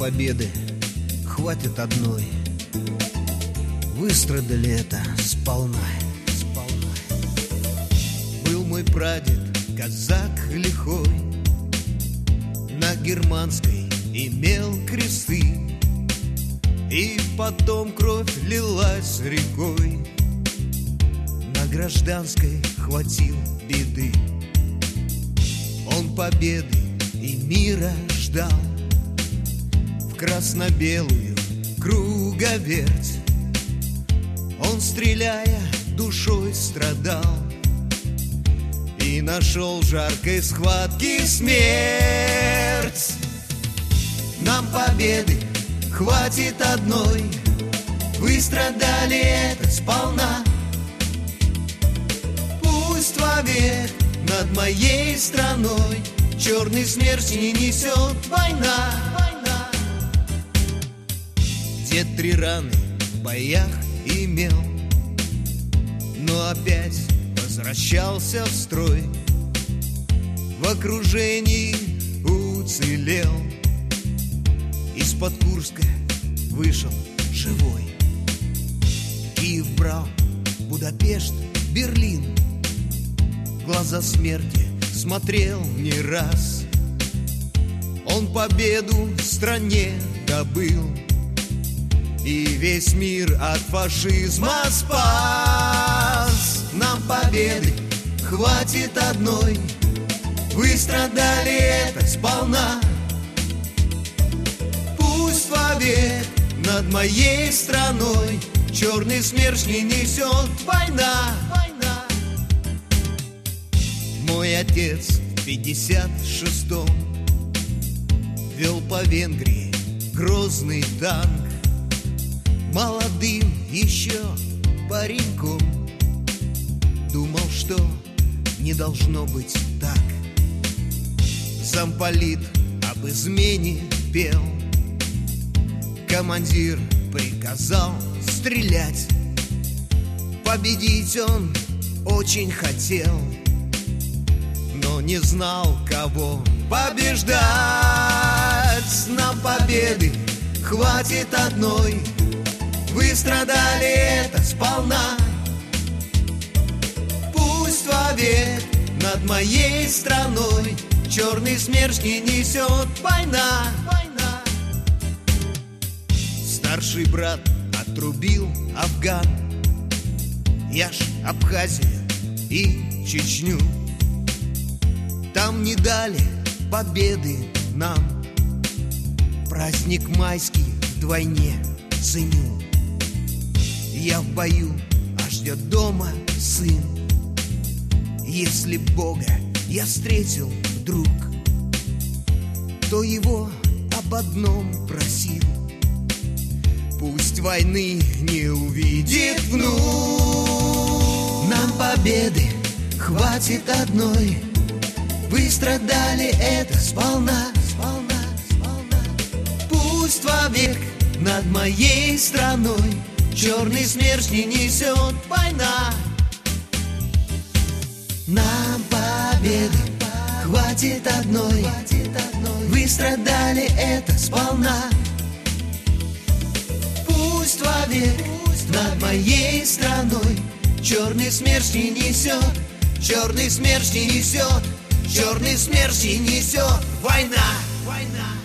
победы хватит одной. Выстрадали это сполна. Был мой прадед казак лихой, на германской имел кресты, и потом кровь лилась рекой, на гражданской хватил беды. Он победы и мира ждал, в красно-белую круговерть. Он, стреляя, душой страдал и нашел в жаркой схватке смерть. Нам победы хватит одной, выстрадали это сполна. Пусть вовек над моей страной черный смерч не несет война. Дед 3 раны в боях имел, но опять возвращался в строй, в окружении уцелел. Из-под Курска вышел живой. Киев брал, Будапешт, Берлин. В глаза смерти смотрел не раз. Он победу в стране добыл и весь мир от фашизма спас. Нам победы хватит одной, выстрадали это сполна. Пусть вовек над моей страной черный смерч не несет война. Мой отец в 56-м вел по Венгрии грозный танк. Молодым еще пареньком думал, что не должно быть так. Замполит об измене пел, командир приказал стрелять. Победить он очень хотел, но не знал, кого побеждать. Нам победы хватит одной, выстрадали это сполна. Пусть вовек над моей страной черный смерч не несет война. Старший брат отрубил Афган, я ж Абхазию и Чечню. Там не дали победы нам, праздник майский вдвойне ценю. Я в бою, а ждет дома сын. Если Бога я встретил вдруг, то его об одном просил: пусть войны не увидит внук. Нам победы хватит одной, выстрадали это сполна. Пусть вовек над моей страной черный смерч не несет война. Нам победы хватит одной, выстрадали это сполна. Пусть вовек над моей страной черный смерч не несет, черный смерч не несет, черный смерч не несет война.